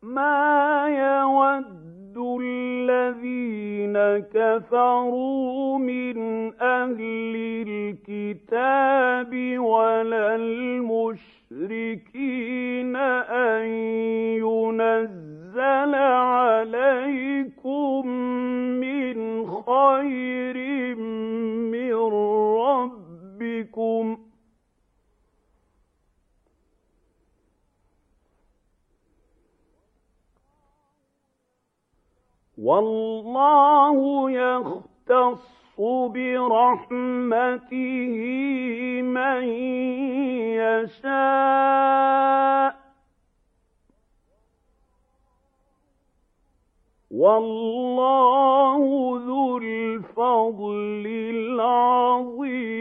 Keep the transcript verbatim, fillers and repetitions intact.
مَا يَوَدُّ الَّذِينَ كَفَرُوا مِنْ أَهْلِ الْكِتَابِ وَلَا الْمُشْرِكِينَ أَن يُنَزَّلَ عَلَيْكُم مِّنْ خَيْرٍ مِّن رَّبِّكُمْ ۗ وَاللَّهُ يَخْتَصُّ بِرَحْمَتِهِ مَن يَشَاءُ ۗ وَاللَّهُ ذُو الْفَضْلِ الْعَظِيمِ.